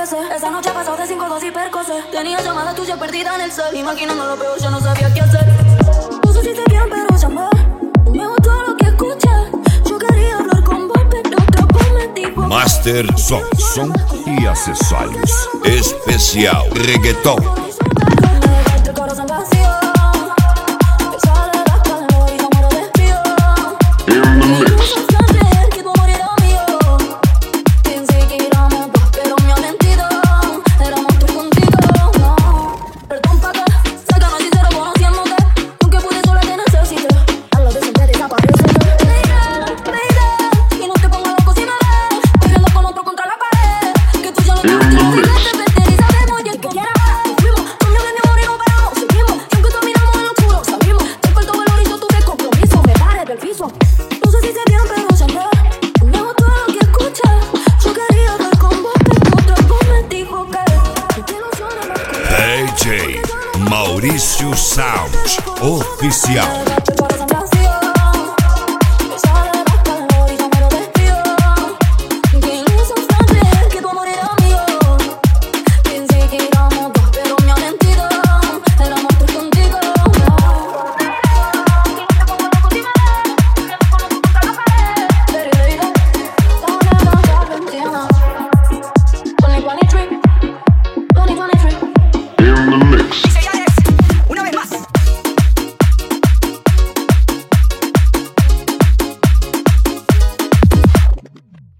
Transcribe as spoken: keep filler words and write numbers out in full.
veces. Esa noche pasó de cinco, dos y percocé. Tenía llamadas tuyas perdidas en el cel. Imaginando lo peor, yo no sabía qué hacer. No sé si te bien, pero llamé. Me gustó lo que escuché. Yo quería hablar con vos, pero capaz me dijo Master Son, Son y Accesorios Especial Reggaetón. el corazón vacío. Que sale de la calor y no me lo despido. In the mix. Que tu amor era mío. Pensé que éramos dos, pero me ha mentido. Éramos tú contigo, no. Perdón pa' que sé que no es sincero conociéndote. Nunca pude sola te necesité. A lo de siempre desaparece. Baby, baby, y no te pongo loco si me ves peleando con otro contra la pared. Que tú ya no te In the mix. No sé si sé bien, pero siempre me gustó lo que escuché. Yo quería hablar con vos, pero otra voz me dijo que que te ilusiona más. D J Maurício Sound Oficial.